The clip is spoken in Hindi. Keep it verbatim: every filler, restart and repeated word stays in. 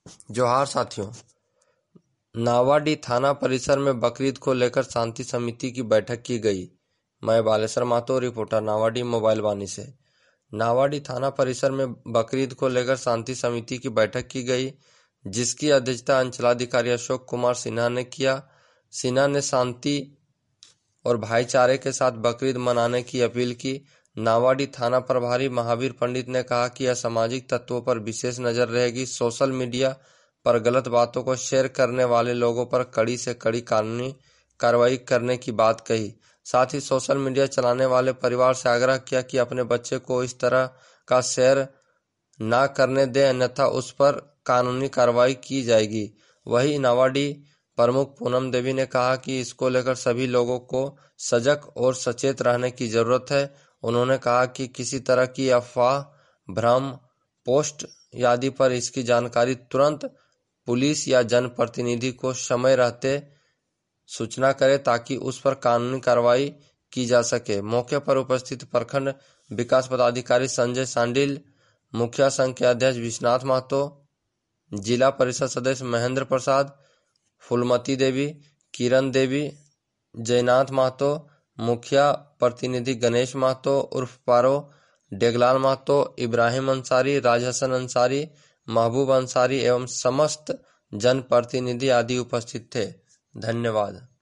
जोहार साथियों, नावाडीह थाना परिसर में बकरीद को लेकर शांति समिति की बैठक की गई। मैं बालेश्वर मातो, रिपोर्टर नावाडीह मोबाइल वाणी से। नावाडीह थाना परिसर में बकरीद को लेकर शांति समिति की बैठक की गई, जिसकी अध्यक्षता अंचलाधिकारी अशोक कुमार सिन्हा ने किया। सिन्हा ने शांति और भाईचारे के साथ बकरीद मनाने की अपील की। नावाडीह थाना प्रभारी महावीर पंडित ने कहा कि असामाजिक तत्वों पर विशेष नजर रहेगी। सोशल मीडिया पर गलत बातों को शेयर करने वाले लोगों पर कड़ी से कड़ी कानूनी कार्रवाई करने की बात कही। साथ ही सोशल मीडिया चलाने वाले परिवार से आग्रह किया कि अपने बच्चे को इस तरह का शेयर ना करने दें, अन्यथा उस पर कानूनी कार्रवाई की जाएगी। वहीं नावाडीह प्रमुख पूनम देवी ने कहा कि इसको लेकर सभी लोगों को सजग और सचेत रहने की जरूरत है। उन्होंने कहा कि किसी तरह की अफवाह, भ्रम, पोस्ट आदि पर इसकी जानकारी तुरंत पुलिस या जनप्रतिनिधि को समय रहते सूचना करे, ताकि उस पर कानूनी कार्रवाई की जा सके। मौके पर उपस्थित प्रखंड विकास पदाधिकारी संजय सांडिल, मुखिया संघ के अध्यक्ष विश्वनाथ महतो, जिला परिषद सदस्य महेंद्र प्रसाद, फूलमती देवी, किरण देवी, जयनाथ महतो, मुखिया प्रतिनिधि गणेश महतो उर्फ पारो, डेगलाल महतो, इब्राहिम अंसारी, राजहसन अंसारी, महबूब अंसारी एवं समस्त जनप्रतिनिधि आदि उपस्थित थे। धन्यवाद।